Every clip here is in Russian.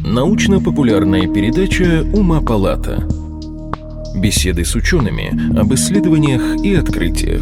Научно-популярная передача «Ума-палата». Беседы с учеными об исследованиях и открытиях.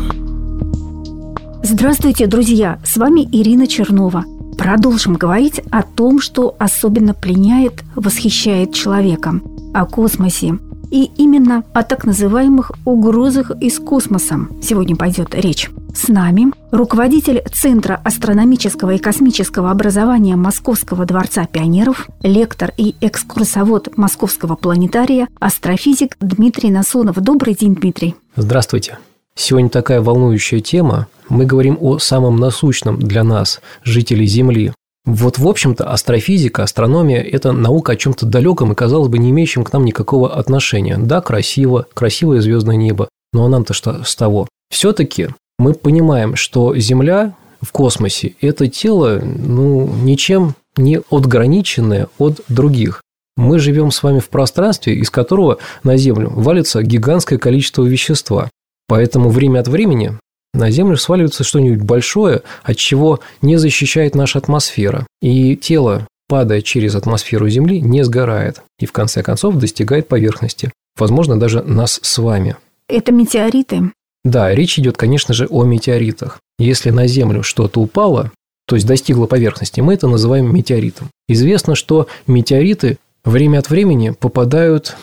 Здравствуйте, друзья! С вами Ирина Чернова. Продолжим говорить о том, что особенно пленяет, восхищает человека, о космосе. И именно о так называемых угрозах из космоса сегодня пойдет речь. С нами руководитель Центра астрономического и космического образования Московского дворца пионеров, лектор и экскурсовод Московского планетария, астрофизик Дмитрий Насонов. Добрый день, Дмитрий. Здравствуйте. Сегодня такая волнующая тема. Мы говорим о самом насущном для нас, жителей Земли. Вот, в общем-то, астрофизика, астрономия – это наука о чем-то далеком и, казалось бы, не имеющем к нам никакого отношения. Да, красивое звездное небо, но нам-то что с того? Все-таки мы понимаем, что Земля в космосе – это тело, ничем не отграниченное от других. Мы живем с вами в пространстве, из которого на Землю валится гигантское количество вещества. Поэтому время от времени на Землю сваливается что-нибудь большое, от чего не защищает наша атмосфера. И тело, падая через атмосферу Земли, не сгорает. И в конце концов достигает поверхности. Возможно, даже нас с вами. Это метеориты? Да, речь идет, конечно же, о метеоритах. Если на Землю что-то упало, то есть достигло поверхности, мы это называем метеоритом. Известно, что метеориты время от времени попадают,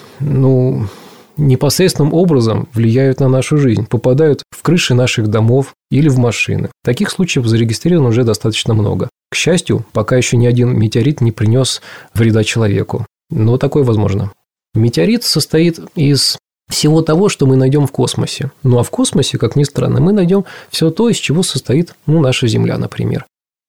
непосредственным образом влияют на нашу жизнь, попадают в крыши наших домов или в машины. Таких случаев зарегистрировано уже достаточно много. К счастью, пока еще ни один метеорит не принес вреда человеку. Но такое возможно. Метеорит состоит из всего того, что мы найдем в космосе. Ну а в космосе, как ни странно, мы найдем все то, из чего состоит наша Земля, например.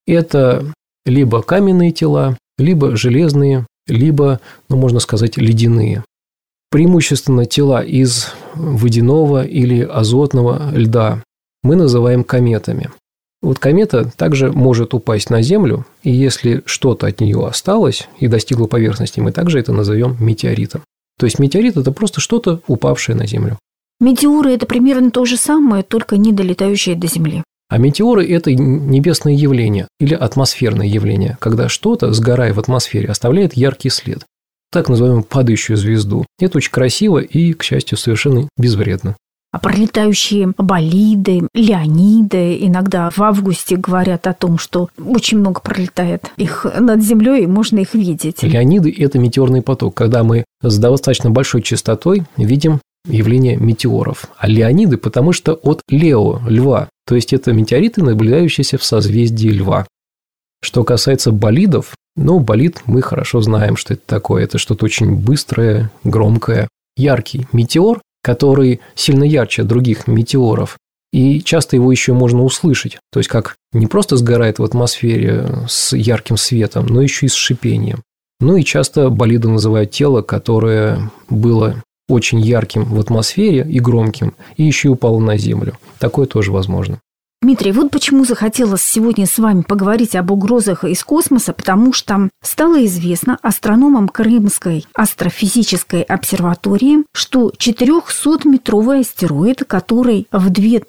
Это либо каменные тела, либо железные, либо, можно сказать, ледяные. Преимущественно тела из водяного или азотного льда мы называем кометами. Вот комета также может упасть на Землю, и если что-то от нее осталось и достигло поверхности, мы также это назовем метеоритом. То есть метеорит – это просто что-то, упавшее на Землю. Метеоры – это примерно то же самое, только не долетающее до Земли. А метеоры – это небесное явление или атмосферное явление, когда что-то, сгорая в атмосфере, оставляет яркий след. Так называемую падающую звезду. Это очень красиво и, к счастью, совершенно безвредно. А пролетающие болиды, леониды иногда в августе говорят о том, что очень много пролетает их над землей, и можно их видеть. Леониды – это метеорный поток, когда мы с достаточно большой частотой видим явление метеоров. А леониды, потому что от Лео, льва, то есть это метеориты, наблюдающиеся в созвездии льва. Что касается болидов, болид мы хорошо знаем, что это такое. Это что-то очень быстрое, громкое, яркий метеор, который сильно ярче других метеоров. И часто его еще можно услышать. То есть, как не просто сгорает в атмосфере с ярким светом, но еще и с шипением. И часто болиды называют тело, которое было очень ярким в атмосфере и громким, и еще и упало на Землю. Такое тоже возможно. Дмитрий, вот почему захотелось сегодня с вами поговорить об угрозах из космоса, потому что стало известно астрономам Крымской астрофизической обсерватории, что 400-метровый астероид, который в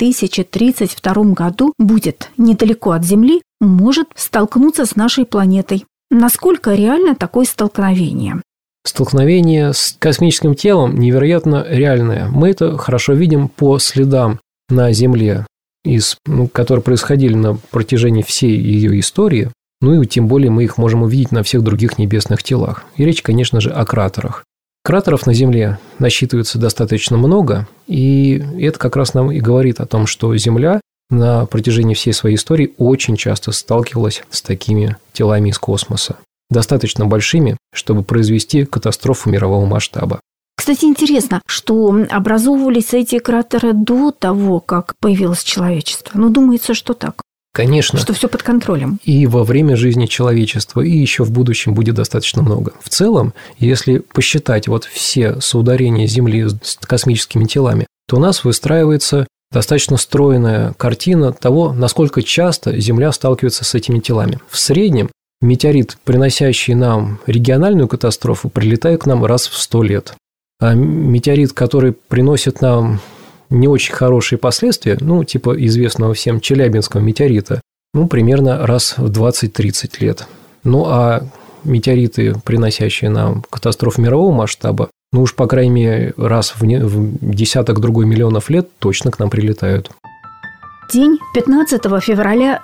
2032 году будет недалеко от Земли, может столкнуться с нашей планетой. Насколько реально такое столкновение? Столкновение с космическим телом невероятно реальное. Мы это хорошо видим по следам на Земле, которые происходили на протяжении всей ее истории, и тем более мы их можем увидеть на всех других небесных телах. И речь, конечно же, о кратерах. Кратеров на Земле насчитывается достаточно много, и это как раз нам и говорит о том, что Земля на протяжении всей своей истории очень часто сталкивалась с такими телами из космоса, достаточно большими, чтобы произвести катастрофу мирового масштаба. Кстати, интересно, что образовывались эти кратеры до того, как появилось человечество. Думается, что так. Конечно. Что все под контролем. И во время жизни человечества, и еще в будущем будет достаточно много. В целом, если посчитать все соударения Земли с космическими телами, то у нас выстраивается достаточно стройная картина того, насколько часто Земля сталкивается с этими телами. В среднем метеорит, приносящий нам региональную катастрофу, прилетает к нам раз в 100 лет. А метеорит, который приносит нам не очень хорошие последствия, типа известного всем Челябинского метеорита, примерно раз в 20-30 лет. А метеориты, приносящие нам катастрофы мирового масштаба, ну уж, по крайней мере, раз в десяток-другой миллионов лет точно к нам прилетают. День 15 февраля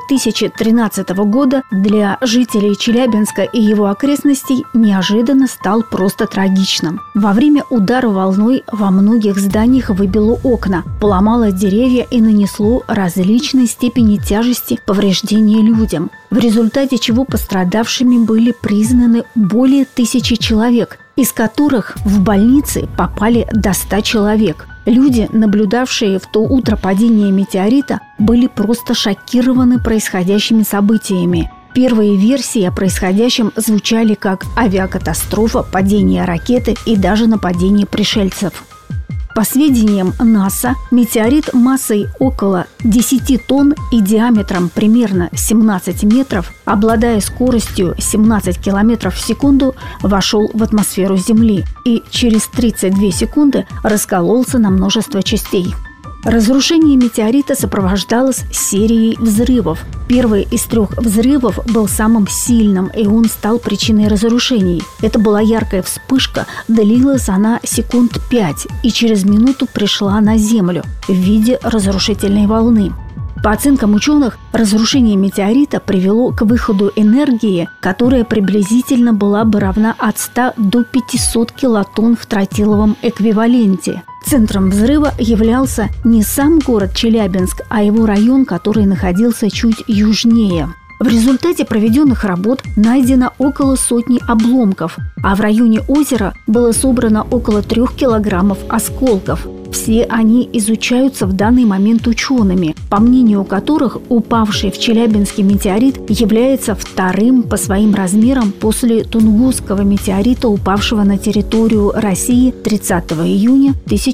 2013 года для жителей Челябинска и его окрестностей неожиданно стал просто трагичным. Во время удара волной во многих зданиях выбило окна, поломало деревья и нанесло различной степени тяжести повреждения людям, в результате чего пострадавшими были признаны более 1000 человек, из которых в больницы попали до 100 человек. Люди, наблюдавшие в то утро падение метеорита, были просто шокированы происходящими событиями. Первые версии о происходящем звучали как авиакатастрофа, падение ракеты и даже нападение пришельцев. По сведениям НАСА, метеорит массой около 10 тонн и диаметром примерно 17 метров, обладая скоростью 17 километров в секунду, вошел в атмосферу Земли и через 32 секунды раскололся на множество частей. Разрушение метеорита сопровождалось серией взрывов. Первый из 3 взрывов был самым сильным, и он стал причиной разрушений. Это была яркая вспышка, длилась она секунд 5, и через минуту пришла на Землю в виде разрушительной волны. По оценкам ученых, разрушение метеорита привело к выходу энергии, которая приблизительно была бы равна от 100 до 500 килотонн в тротиловом эквиваленте. Центром взрыва являлся не сам город Челябинск, а его район, который находился чуть южнее. В результате проведенных работ найдено около 100 обломков, а в районе озера было собрано около 3 килограммов осколков. Все они изучаются в данный момент учеными, по мнению которых упавший в Челябинске метеорит является вторым по своим размерам после Тунгусского метеорита, упавшего на территорию России 30 июня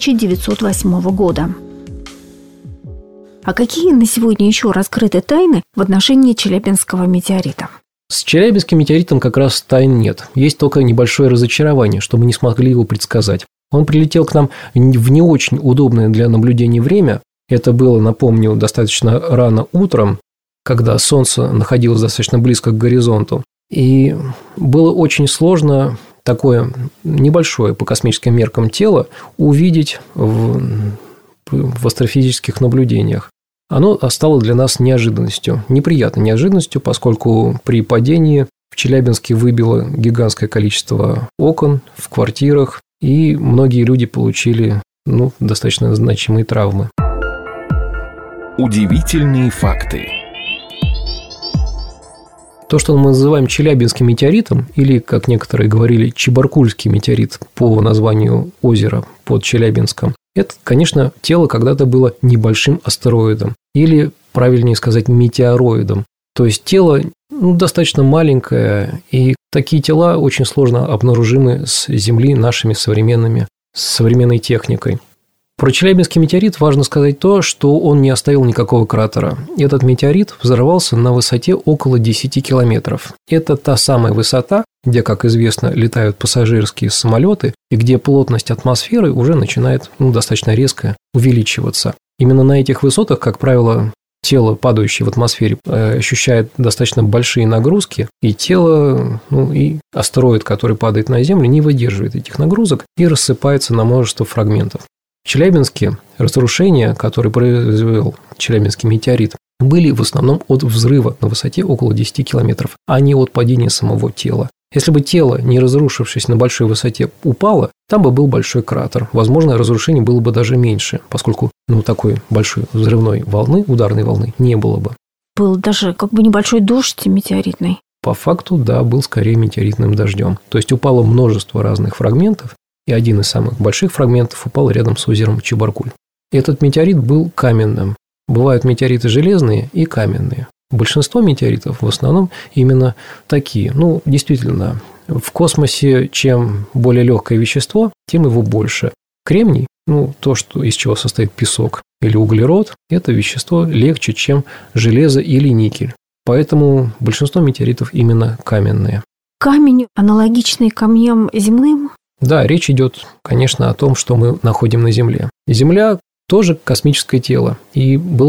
1908 года. А какие на сегодня еще раскрыты тайны в отношении Челябинского метеорита? С Челябинским метеоритом как раз тайн нет. Есть только небольшое разочарование, что мы не смогли его предсказать. Он прилетел к нам в не очень удобное для наблюдения время. Это было, напомню, достаточно рано утром, когда Солнце находилось достаточно близко к горизонту. И было очень сложно такое небольшое по космическим меркам тело увидеть в астрофизических наблюдениях. Оно стало для нас неожиданностью, неприятной неожиданностью, поскольку при падении в Челябинске выбило гигантское количество окон в квартирах, и многие люди получили достаточно значимые травмы. Удивительные факты. То, что мы называем Челябинским метеоритом, или, как некоторые говорили, Чебаркульский метеорит по названию озера под Челябинском, это, конечно, тело когда-то было небольшим астероидом, или, правильнее сказать, метеороидом. То есть тело достаточно маленькое, и такие тела очень сложно обнаружимы с Земли нашими современной техникой. Про Челябинский метеорит важно сказать то, что он не оставил никакого кратера. Этот метеорит взорвался на высоте около 10 километров. Это та самая высота, где, как известно, летают пассажирские самолеты, и где плотность атмосферы уже начинает достаточно резко увеличиваться. Именно на этих высотах, как правило, тело, падающее в атмосфере, ощущает достаточно большие нагрузки, и тело, и астероид, который падает на Землю, не выдерживает этих нагрузок и рассыпается на множество фрагментов. В Челябинске разрушения, которые произвел Челябинский метеорит, были в основном от взрыва на высоте около 10 километров, а не от падения самого тела. Если бы тело, не разрушившись на большой высоте, упало, там бы был большой кратер. Возможно, разрушений было бы даже меньше, поскольку такой большой взрывной волны, ударной волны не было бы. Был даже небольшой дождь метеоритный. По факту, да, был скорее метеоритным дождем. То есть упало множество разных фрагментов, и один из самых больших фрагментов упал рядом с озером Чебаркуль. Этот метеорит был каменным. Бывают метеориты железные и каменные. Большинство метеоритов в основном именно такие. Действительно, в космосе чем более легкое вещество, тем его больше. Кремний, то, из чего состоит песок или углерод, это вещество легче, чем железо или никель. Поэтому большинство метеоритов именно каменные. Камень аналогичный камням земным? Да, речь идет, конечно, о том, что мы находим на Земле. Земля тоже космическое тело, и было бы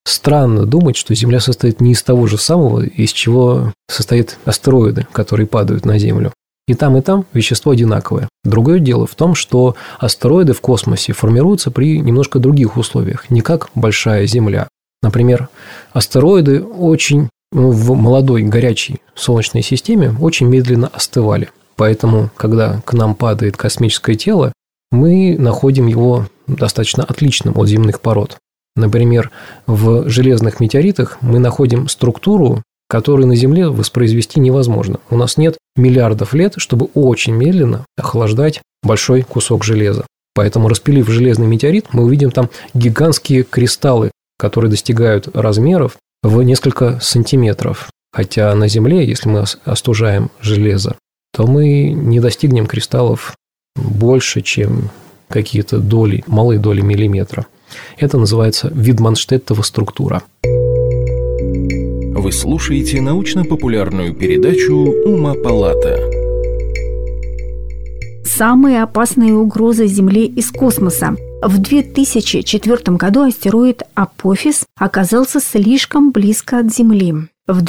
странно думать, что Земля состоит не из того же самого, из чего состоят астероиды, которые падают на Землю. И там вещество одинаковое. Другое дело в том, что астероиды в космосе формируются при немножко других условиях, не как большая Земля. Например, астероиды в молодой горячей Солнечной системе очень медленно остывали. Поэтому, когда к нам падает космическое тело, мы находим его достаточно отличным от земных пород. Например, в железных метеоритах мы находим структуру, которую на Земле воспроизвести невозможно. У нас нет миллиардов лет, чтобы очень медленно охлаждать большой кусок железа. Поэтому, распилив железный метеорит, мы увидим там гигантские кристаллы, которые достигают размеров в несколько сантиметров. Хотя на Земле, если мы остужаем железо, то мы не достигнем кристаллов больше, чем какие-то малые доли миллиметра. Это называется Видманштеттова структура. Вы слушаете научно-популярную передачу «Ума-палата». Самые опасные угрозы Земле из космоса. В 2004 году астероид Апофис оказался слишком близко от Земли. В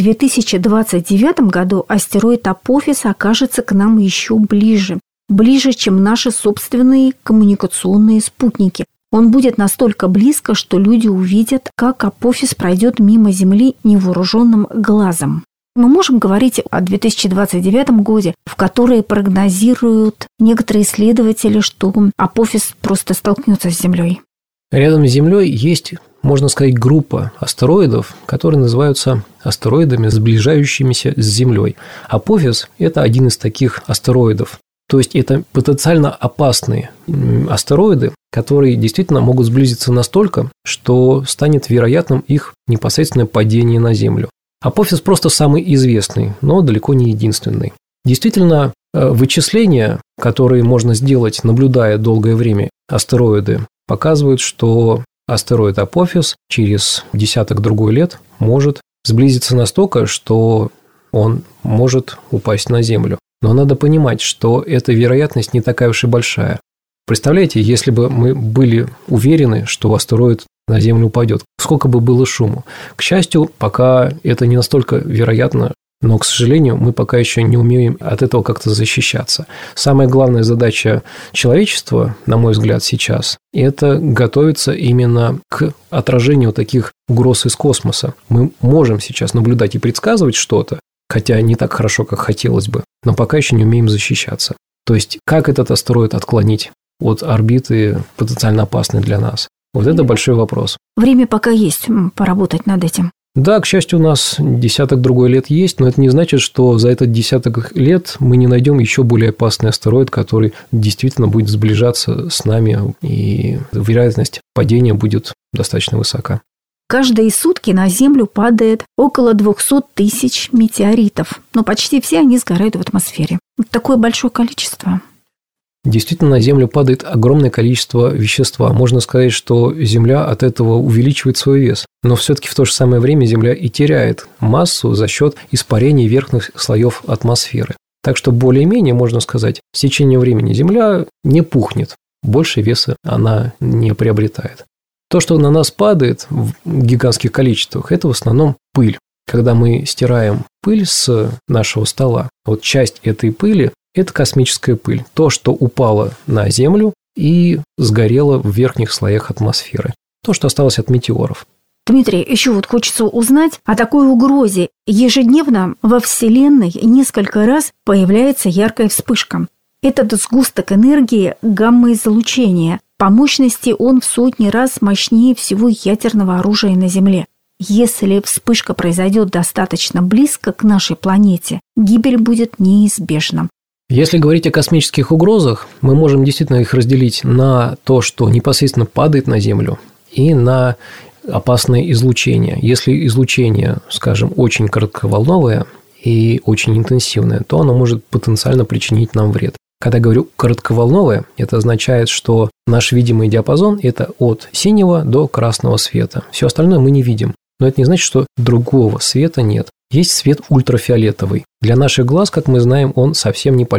2029 году астероид Апофис окажется к нам еще ближе, чем наши собственные коммуникационные спутники. Он будет настолько близко, что люди увидят, как Апофис пройдет мимо Земли невооруженным глазом. Мы можем говорить о 2029 году, в который прогнозируют некоторые исследователи, что Апофис просто столкнется с Землей. Рядом с Землей есть, можно сказать, группа астероидов, которые называются астероидами, сближающимися с Землей. Апофис – это один из таких астероидов. То есть, это потенциально опасные астероиды, которые действительно могут сблизиться настолько, что станет вероятным их непосредственное падение на Землю. Апофис просто самый известный, но далеко не единственный. Действительно, вычисления, которые можно сделать, наблюдая долгое время астероиды, показывают, что астероид Апофис через десяток-другой лет может сблизиться настолько, что он может упасть на Землю. Но надо понимать, что эта вероятность не такая уж и большая. Представляете, если бы мы были уверены, что астероид на Землю упадет, сколько бы было шуму. К счастью, пока это не настолько вероятно, но, к сожалению, мы пока еще не умеем от этого как-то защищаться. Самая главная задача человечества, на мой взгляд, сейчас – это готовиться именно к отражению таких угроз из космоса. Мы можем сейчас наблюдать и предсказывать что-то, хотя не так хорошо, как хотелось бы, но пока еще не умеем защищаться. То есть, как этот астероид отклонить от орбиты потенциально опасной для нас? Вот это большой вопрос. Время пока есть поработать над этим. Да, к счастью, у нас десяток-другой лет есть, но это не значит, что за этот десяток лет мы не найдем еще более опасный астероид, который действительно будет сближаться с нами, и вероятность падения будет достаточно высока. Каждые сутки на Землю падает около 200 тысяч метеоритов, но почти все они сгорают в атмосфере. Такое большое количество. Действительно, на Землю падает огромное количество вещества. Можно сказать, что Земля от этого увеличивает свой вес. Но все-таки в то же самое время Земля и теряет массу за счет испарения верхних слоев атмосферы. Так что более-менее, можно сказать, с течением времени Земля не пухнет. Больше веса она не приобретает. То, что на нас падает в гигантских количествах, это в основном пыль. Когда мы стираем пыль с нашего стола, вот часть этой пыли – это космическая пыль. То, что упало на Землю и сгорело в верхних слоях атмосферы. То, что осталось от метеоров. Дмитрий, еще вот хочется узнать о такой угрозе. Ежедневно во Вселенной несколько раз появляется яркая вспышка. Этот сгусток энергии гамма-излучения. По мощности он в сотни раз мощнее всего ядерного оружия на Земле. Если вспышка произойдет достаточно близко к нашей планете, гибель будет неизбежна. Если говорить о космических угрозах, мы можем действительно их разделить на то, что непосредственно падает на Землю, и на опасное излучение. Если излучение, скажем, очень коротковолновое и очень интенсивное, то оно может потенциально причинить нам вред. Когда я говорю коротковолновое, это означает, что наш видимый диапазон – это от синего до красного света. Все остальное мы не видим. Но это не значит, что другого света нет. Есть свет ультрафиолетовый. Для наших глаз, как мы знаем, он совсем не полезен.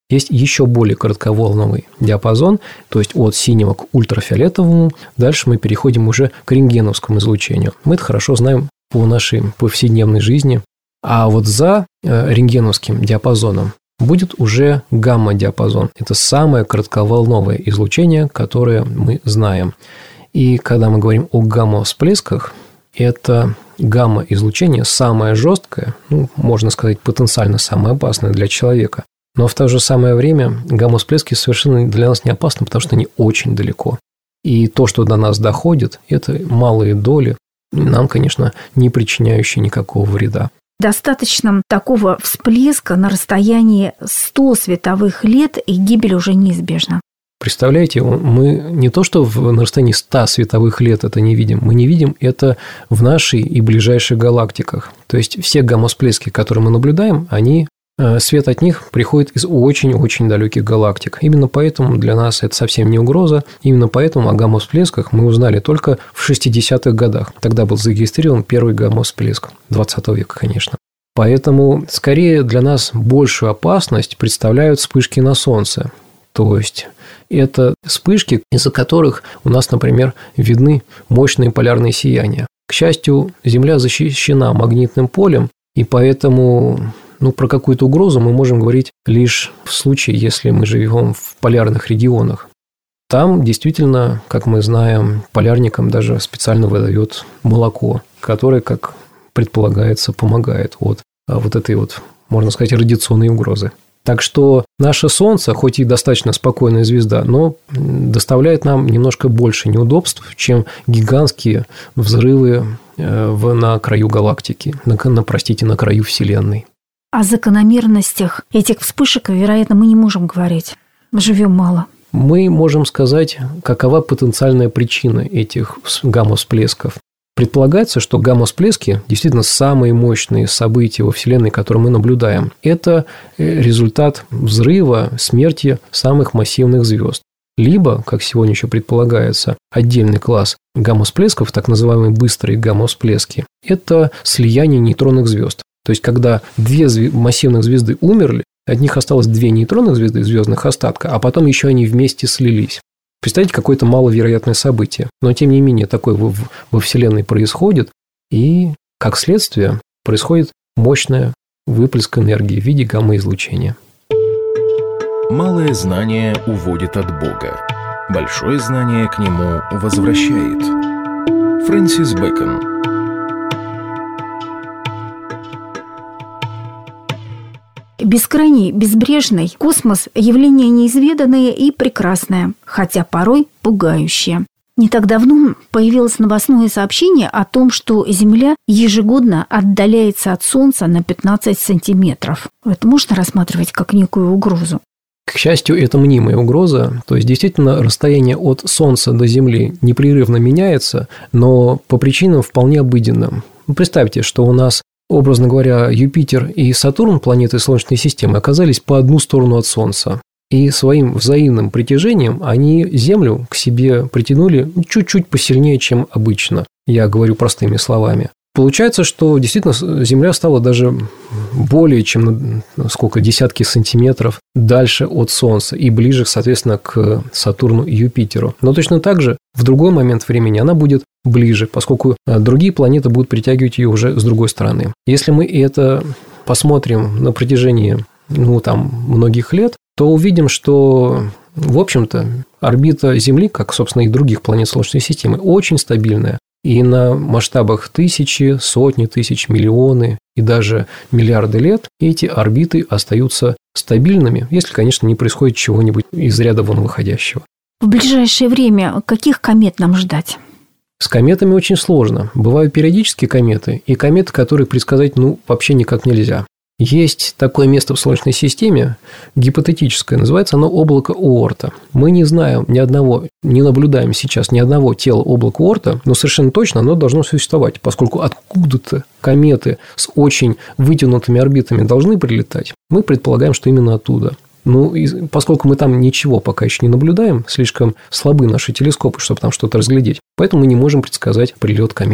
Есть еще более коротковолновый диапазон, то есть от синего к ультрафиолетовому. Дальше мы переходим уже к рентгеновскому излучению. Мы это хорошо знаем по нашей повседневной жизни. А вот за рентгеновским диапазоном будет уже гамма-диапазон. Это самое коротковолновое излучение, которое мы знаем. И когда мы говорим о гамма-всплесках, это гамма-излучение самое жесткое, можно сказать, потенциально самое опасное для человека. Но в то же самое время гамма-всплески совершенно для нас не опасны, потому что они очень далеко. И то, что до нас доходит, это малые доли, нам, конечно, не причиняющие никакого вреда. Достаточно такого всплеска на расстоянии 100 световых лет, и гибель уже неизбежна. Представляете, мы не то, что на расстоянии 100 световых лет это не видим, мы не видим это в нашей и ближайших галактиках. То есть все гамма-всплески, которые мы наблюдаем, свет от них приходит из очень-очень далеких галактик. Именно поэтому для нас это совсем не угроза. Именно поэтому о гамма-всплесках мы узнали только в 60-х годах. Тогда был зарегистрирован первый гамма-всплеск 20 века, конечно. Поэтому, скорее, для нас большую опасность представляют вспышки на Солнце. То есть, это вспышки, из-за которых у нас, например, видны мощные полярные сияния. К счастью, Земля защищена магнитным полем, и поэтому про какую-то угрозу мы можем говорить лишь в случае, если мы живем в полярных регионах. Там действительно, как мы знаем, полярникам даже специально выдают молоко, которое, как предполагается, помогает от вот этой можно сказать, радиационной угрозы. Так что наше Солнце, хоть и достаточно спокойная звезда, но доставляет нам немножко больше неудобств, чем гигантские взрывы на краю галактики, на краю Вселенной. О закономерностях этих вспышек, вероятно, мы не можем говорить. Мы живем мало. Мы можем сказать, какова потенциальная причина этих гамма-всплесков. Предполагается, что гамма-всплески действительно самые мощные события во Вселенной, которые мы наблюдаем. Это результат взрыва, смерти самых массивных звезд. Либо, как сегодня еще предполагается, отдельный класс гамма-всплесков, так называемые быстрые гамма-всплески, это слияние нейтронных звезд. То есть, когда две массивных звезды умерли, от них осталось две нейтронных звезды, звездных остатка, а потом еще они вместе слились. Представьте, какое-то маловероятное событие. Но, тем не менее, такое во Вселенной происходит, и, как следствие, происходит мощный выплеск энергии в виде гамма-излучения. Малое знание уводит от Бога. Большое знание к нему возвращает. Фрэнсис Бэкон. Бескрайний, безбрежный космос – явление неизведанное и прекрасное, хотя порой пугающее. Не так давно появилось новостное сообщение о том, что Земля ежегодно отдаляется от Солнца на 15 сантиметров. Это можно рассматривать как некую угрозу? К счастью, это мнимая угроза, то есть, действительно, расстояние от Солнца до Земли непрерывно меняется, но по причинам вполне обыденным. Представьте, что у нас, образно говоря, Юпитер и Сатурн, планеты Солнечной системы, оказались по одну сторону от Солнца. И своим взаимным притяжением они Землю к себе притянули чуть-чуть посильнее, чем обычно. Я говорю простыми словами. Получается, что действительно Земля стала даже более чем десятки сантиметров дальше от Солнца и ближе, соответственно, к Сатурну и Юпитеру. Но точно так же в другой момент времени она будет ближе, поскольку другие планеты будут притягивать ее уже с другой стороны. Если мы это посмотрим на протяжении многих лет, то увидим, что, в общем-то, орбита Земли, как, собственно, и других планет Солнечной системы, очень стабильная. И на масштабах тысячи, сотни тысяч, миллионы и даже миллиарды лет эти орбиты остаются стабильными, если, конечно, не происходит чего-нибудь из ряда вон выходящего. В ближайшее время каких комет нам ждать? С кометами очень сложно. Бывают периодические кометы и кометы, которые предсказать вообще никак нельзя. Есть такое место в Солнечной системе, гипотетическое, называется оно облако Оорта. Мы не знаем не наблюдаем сейчас ни одного тела облака Оорта, но совершенно точно оно должно существовать, поскольку откуда-то кометы с очень вытянутыми орбитами должны прилетать. Мы предполагаем, что именно оттуда. И поскольку мы там ничего пока еще не наблюдаем, слишком слабы наши телескопы, чтобы там что-то разглядеть, поэтому мы не можем предсказать прилет комет.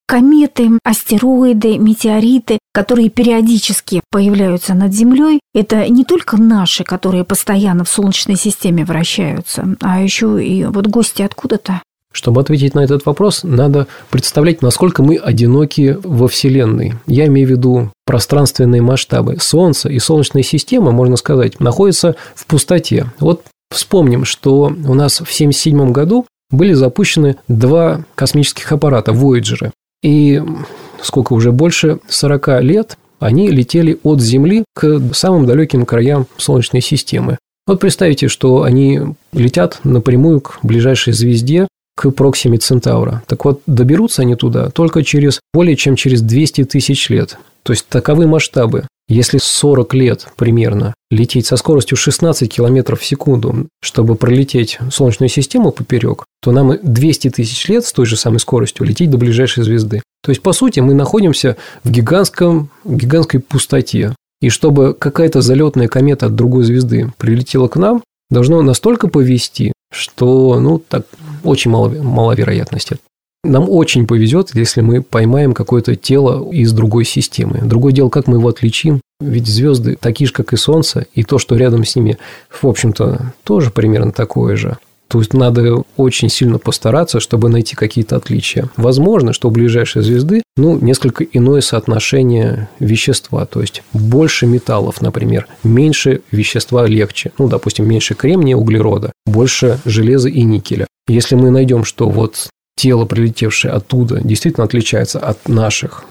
Кометы, астероиды, метеориты, которые периодически появляются над Землей, это не только наши, которые постоянно в Солнечной системе вращаются, а еще и вот гости откуда-то. Чтобы ответить на этот вопрос, надо представлять, насколько мы одиноки во Вселенной. Я имею в виду пространственные масштабы. Солнце и Солнечная система, можно сказать, находятся в пустоте. Вот вспомним, что у нас в 1977 году были запущены 2 космических аппарата Voyager. И сколько уже больше 40 лет они летели от Земли к самым далеким краям Солнечной системы. Вот представьте, что они летят напрямую к ближайшей звезде, к Проксиме Центавра. Так вот, доберутся они туда только более чем через 200 тысяч лет. То есть, таковы масштабы. Если 40 лет примерно лететь со скоростью 16 км в секунду, чтобы пролететь Солнечную систему поперек, то нам 200 тысяч лет с той же самой скоростью лететь до ближайшей звезды. То есть, по сути, мы находимся в гигантской пустоте. И чтобы какая-то залетная комета от другой звезды прилетела к нам, должно настолько повезти, что, так, очень мало вероятности. Нам очень повезет, если мы поймаем какое-то тело из другой системы. Другое дело, как мы его отличим. Ведь звезды такие же, как и Солнце, и то, что рядом с ними, в общем-то, тоже примерно такое же. То есть, надо очень сильно постараться, чтобы найти какие-то отличия. Возможно, что у ближайшей звезды, несколько иное соотношение вещества. То есть, больше металлов, например, меньше вещества легче. Допустим, меньше кремния, углерода, больше железа и никеля. Если мы найдем, что вот тело, прилетевшее оттуда, действительно отличается от наших,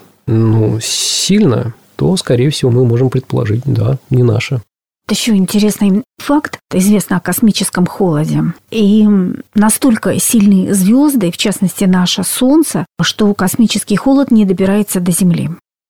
сильно, то, скорее всего, мы можем предположить, да, не наше. Еще интересный факт. Известно о космическом холоде. И настолько сильны звезды, в частности, наше Солнце, что космический холод не добирается до Земли.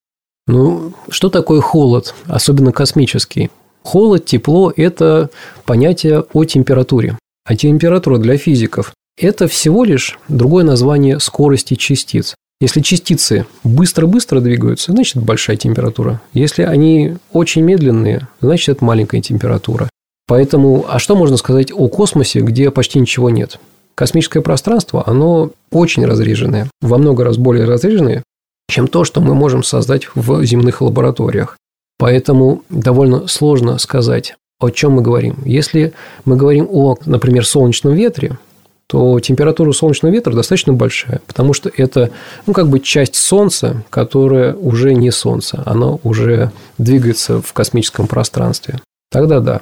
Что такое холод, особенно космический? Холод, тепло – это понятие о температуре. А температура для физиков – это всего лишь другое название скорости частиц. Если частицы быстро-быстро двигаются, значит, это большая температура. Если они очень медленные, значит, это маленькая температура. Поэтому, что можно сказать о космосе, где почти ничего нет? Космическое пространство, оно очень разреженное, во много раз более разреженное, чем то, что мы можем создать в земных лабораториях. Поэтому довольно сложно сказать, о чем мы говорим. Если мы говорим о, например, солнечном ветре, то температура солнечного ветра достаточно большая, потому что это, часть Солнца, которая уже не Солнце, оно уже двигается в космическом пространстве. Тогда да.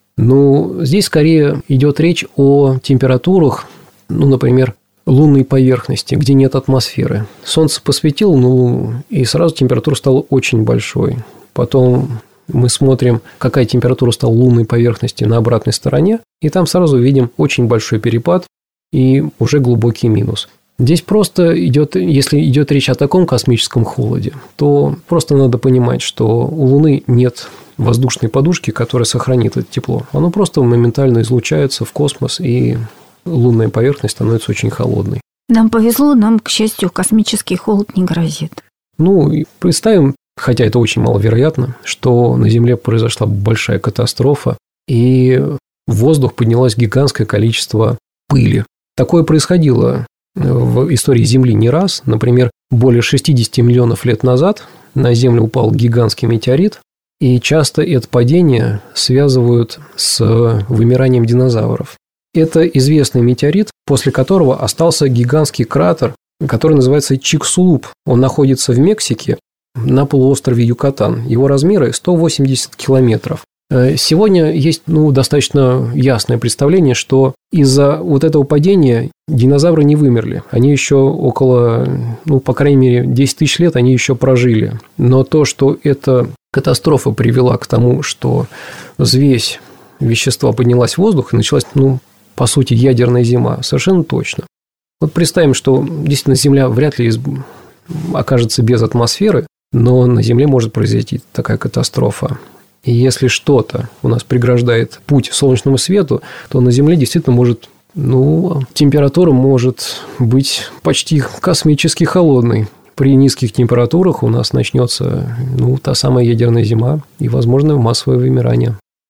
Здесь скорее идет речь о температурах, например, лунной поверхности, где нет атмосферы. Солнце посветило на Луну, и сразу температура стала очень большой. Потом мы смотрим, какая температура стала лунной поверхности на обратной стороне, и там сразу видим очень большой перепад и уже глубокий минус. Здесь просто если идет речь о таком космическом холоде, то просто надо понимать, что у Луны нет воздушной подушки, которая сохранит это тепло. Оно просто моментально излучается в космос, и лунная поверхность становится очень холодной. Нам повезло, нам, к счастью, космический холод не грозит. Представим, хотя это очень маловероятно, что на Земле произошла большая катастрофа, и в воздух поднялось гигантское количество пыли. Такое происходило в истории Земли не раз. Например, более 60 миллионов лет назад на Землю упал гигантский метеорит, и часто это падение связывают с вымиранием динозавров. Это известный метеорит, после которого остался гигантский кратер, который называется Чиксулуп. Он находится в Мексике на полуострове Юкатан. Его размеры 180 километров. Сегодня есть достаточно ясное представление, что из-за вот этого падения динозавры не вымерли. Они еще около, по крайней мере, 10 тысяч лет они еще прожили. Но то, что эта катастрофа привела к тому, что взвесь вещества поднялась в воздух и началась, по сути, ядерная зима, совершенно точно. Вот представим, что действительно Земля вряд ли окажется без атмосферы, но на Земле может произойти такая катастрофа. И если что-то у нас преграждает путь солнечному свету, то на Земле действительно может, температура может быть почти космически холодной. При низких температурах у нас начнется, та самая ядерная зима и, возможно, массовое вымирание.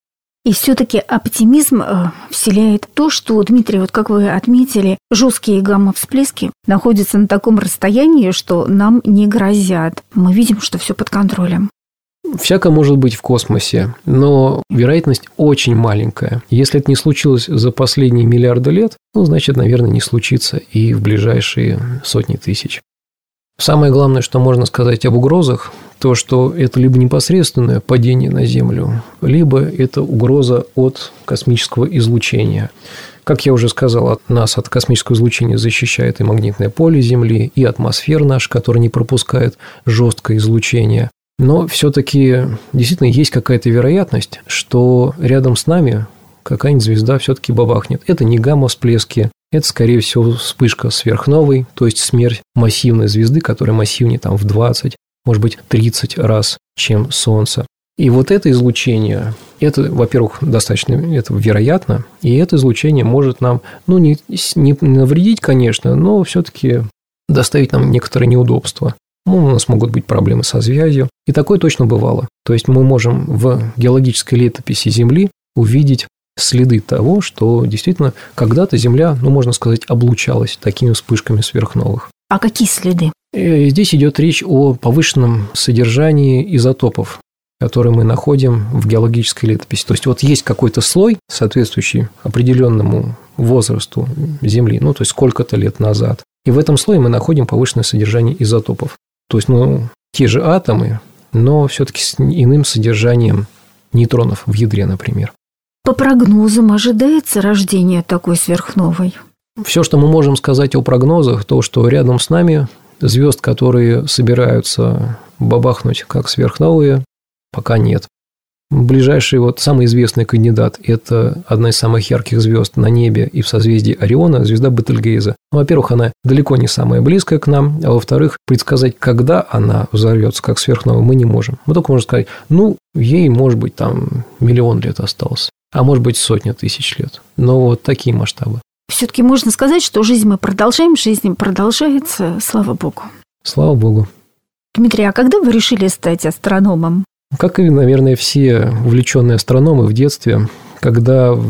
И все-таки оптимизм вселяет то, что, Дмитрий, вот как вы отметили, жесткие гамма-всплески находятся на таком расстоянии, что нам не грозят. Мы видим, что все под контролем. Всякое может быть в космосе, но вероятность очень маленькая. Если это не случилось за последние миллиарды лет, значит, наверное, не случится и в ближайшие сотни тысяч. Самое главное, что можно сказать об угрозах, то, что это либо непосредственное падение на Землю, либо это угроза от космического излучения. Как я уже сказал, нас от космического излучения защищает и магнитное поле Земли, и атмосфера наша, которая не пропускает жесткое излучение. Но все-таки действительно есть какая-то вероятность, что рядом с нами какая-нибудь звезда все-таки бабахнет. Это не гамма-всплески, это, скорее всего, вспышка сверхновой, то есть смерть массивной звезды, которая массивнее в 20, может быть, 30 раз, чем Солнце. И вот это излучение, это, во-первых, достаточно вероятно, и это излучение может нам, не навредить, конечно, но все-таки доставить нам некоторые неудобства. У нас могут быть проблемы со связью, и такое точно бывало. То есть мы можем в геологической летописи Земли увидеть следы того, что действительно когда-то Земля, можно сказать, облучалась такими вспышками сверхновых. А какие следы? Здесь идет речь о повышенном содержании изотопов, которые мы находим в геологической летописи. То есть вот есть какой-то слой, соответствующий определенному возрасту Земли, то есть сколько-то лет назад. И в этом слое мы находим повышенное содержание изотопов. То есть, те же атомы, но все-таки с иным содержанием нейтронов в ядре, например. По прогнозам ожидается рождение такой сверхновой? Все, что мы можем сказать о прогнозах, то, что рядом с нами звезд, которые собираются бабахнуть как сверхновые, пока нет. Ближайший самый известный кандидат – это одна из самых ярких звезд на небе и в созвездии Ориона, звезда Бетельгейзе. Во-первых, она далеко не самая близкая к нам, а во-вторых, предсказать, когда она взорвется как сверхновая, мы не можем. Мы только можем сказать, ей, может быть, 1 миллион лет осталось, а может быть, 100 000 лет. Но такие масштабы. Все-таки можно сказать, что жизнь мы продолжаем, жизнь продолжается, слава богу. Слава богу. Дмитрий, а когда вы решили стать астрономом? Как и, наверное, все увлеченные астрономы в детстве, когда в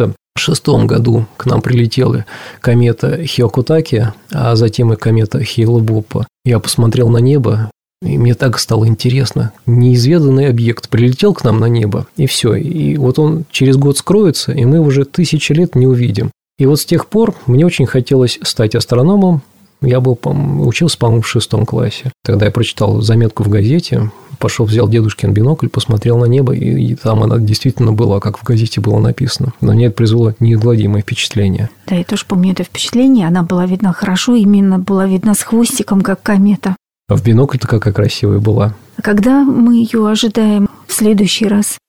1996 году к нам прилетела комета Хиокутаки, а затем и комета Хейло-Боппа, я посмотрел на небо, и мне так стало интересно. Неизведанный объект прилетел к нам на небо, и все. И он через год скроется, и мы уже 1000 лет не увидим. И с тех пор мне очень хотелось стать астрономом. Я учился, по-моему, в 6 классе. Тогда я прочитал заметку в газете, пошел, взял дедушкин бинокль, посмотрел на небо, и там она действительно была, как в газете было написано. Но мне это произвело неизгладимое впечатление. Да, я тоже помню это впечатление. Она была видна хорошо, именно была видна с хвостиком, как комета. А в бинокль-то какая красивая была. А когда мы ее ожидаем в следующий раз?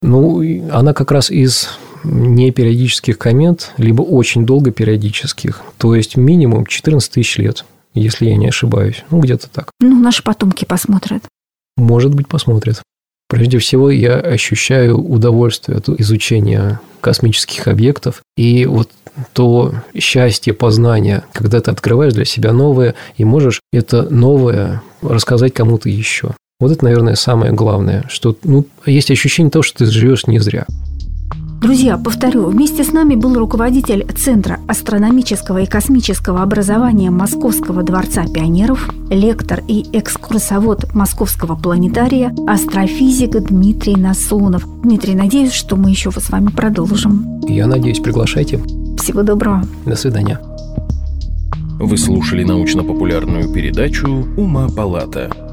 Она как раз из непериодических комет, либо очень долго периодических, то есть минимум 14 000 лет, если я не ошибаюсь. Где-то так. Наши потомки посмотрят. Может быть, посмотрят. Прежде всего, я ощущаю удовольствие от изучения космических объектов и то счастье познания, когда ты открываешь для себя новое и можешь это новое рассказать кому-то еще. Это, наверное, самое главное, что есть ощущение того, что ты живешь не зря. Друзья, повторю, вместе с нами был руководитель Центра астрономического и космического образования Московского дворца пионеров, лектор и экскурсовод Московского планетария, астрофизик Дмитрий Насонов. Дмитрий, надеюсь, что мы еще с вами продолжим. Я надеюсь, приглашайте. Всего доброго. До свидания. Вы слушали научно-популярную передачу «Ума-палата».